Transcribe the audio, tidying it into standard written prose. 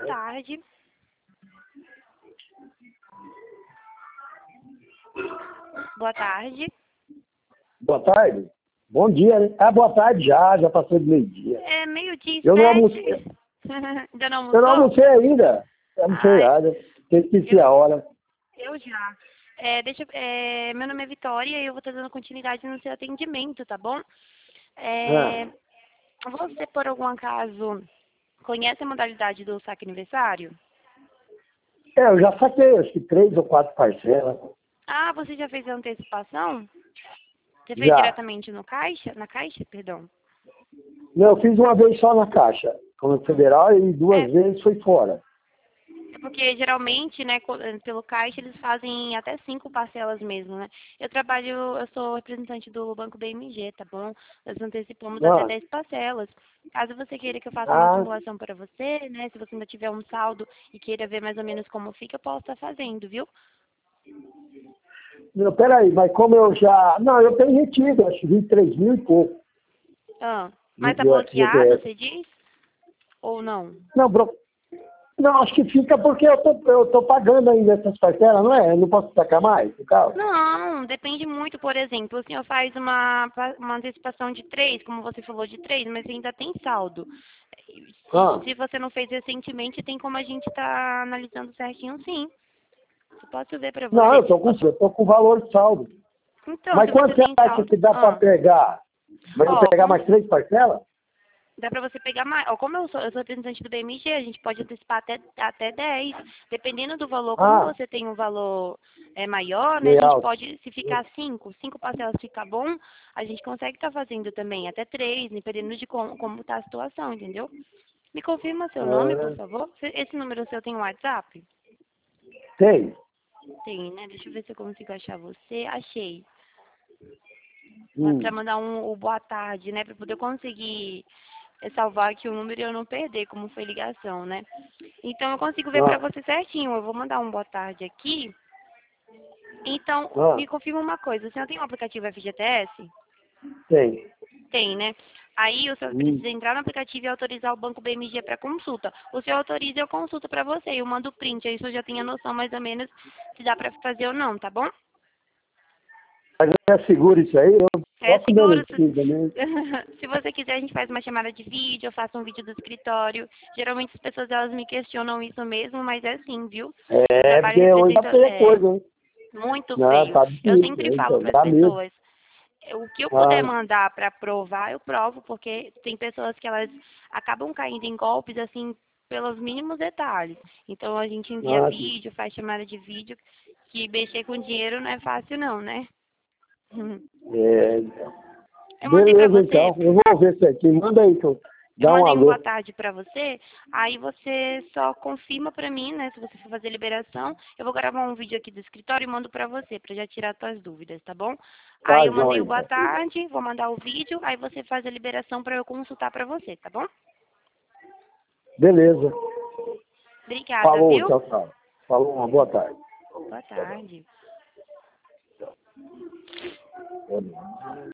tarde. Boa tarde. Boa tarde? Bom dia, né? Ah, boa tarde já passou de meio-dia. É meio-dia e Eu não 7. almocei. Ainda não almoçou? Eu não almocei ainda. Eu não sei nada. Esqueci a hora. Eu já. Meu nome é Vitória e eu vou estar dando continuidade no seu atendimento, tá bom? Ah. Você, por algum acaso, conhece a modalidade do saque aniversário? Eu já saquei, acho que 3 ou 4 parcelas. Ah, você já fez a antecipação? Você fez Já. diretamente no caixa? Na caixa, perdão. Não, eu fiz uma vez só na Caixa, como federal, e duas vezes foi fora. É porque geralmente, né, pelo caixa eles fazem até 5 parcelas mesmo, né? Eu sou representante do Banco BMG, tá bom? Nós antecipamos até Ah. 10 parcelas. Caso você queira que eu faça uma Ah. simulação para você, né, se você ainda tiver um saldo e queira ver mais ou menos como fica, eu posso estar fazendo, viu? Não, peraí, mas como eu já... Não, eu tenho retido, acho que 23 mil e pouco. Mas tá Do bloqueado, FGTS. você diz? Ou não? Não, não, acho que fica porque eu tô pagando ainda essas parcelas, não é? Eu não posso sacar mais no carro? Não, depende muito, por exemplo, o senhor faz uma antecipação de 3, como você falou de 3, mas ainda tem saldo. Ah. Se você não fez recentemente, tem como a gente estar analisando certinho, sim. Eu posso ver para Não, você. eu tô com valor de saldo. Então, Mas se você quanto você tem acha saldo, que dá para pegar? Vai eu pegar como mais 3 parcelas? dá para você pegar mais. Ó, como eu sou representante do BMG, a gente pode antecipar até 10. Dependendo do valor, como Ah, você tem um valor maior, né, a meio gente alto. pode, se ficar 5 parcelas ficar bom, a gente consegue estar fazendo também até 3, dependendo de como está a situação, entendeu? Me confirma seu nome, por Ah, favor. Esse número seu tem um WhatsApp? tem. Tem, né? Deixa eu ver se eu consigo achar você. Achei. Mas Hum. para mandar o boa tarde, né? Para poder conseguir salvar aqui o número e eu não perder, como foi ligação, né? Então eu consigo ver para Ah, você certinho. Eu vou mandar um boa tarde aqui. Então, ah, me confirma uma coisa. Você não tem um aplicativo FGTS? tem. Tem, né? Aí o senhor Hum. precisa entrar no aplicativo e autorizar o Banco BMG para consulta. O senhor autoriza, eu consulto para você. Eu mando o print, aí o senhor já tem a noção mais ou menos se dá para fazer ou não, tá bom? Mas é seguro isso aí? Eu É posso dando seguro. aqui também. Se você quiser, a gente faz uma chamada de vídeo, eu faço um vídeo do escritório. Geralmente as pessoas elas me questionam isso mesmo, mas é assim, viu? Eu É, trabalho porque hoje tá representando. feia coisa, hein? Muito Não, feio. tá Eu difícil, sempre falo então, para as dá medo. pessoas, o que eu puder Ah, mandar para provar, eu provo, porque tem pessoas que elas acabam caindo em golpes assim pelos mínimos detalhes. Então a gente envia ah, vídeo, faz chamada de vídeo, que mexer com dinheiro não é fácil não, né? é, Eu mandei para beleza, você. então. Eu vou ver isso aqui. Manda aí, então. Eu Dá um mandei um boa alô. tarde para você, aí você só confirma para mim, né? Se você for fazer liberação, eu vou gravar um vídeo aqui do escritório e mando para você, para já tirar suas dúvidas, tá bom? Aí Tá, eu mandei joia, o boa então. tarde, vou mandar o vídeo, aí você faz a liberação para eu consultar para você, tá bom? Beleza. Obrigada, Falou, viu? tchau, tchau. Falou, uma boa tarde. Boa tarde.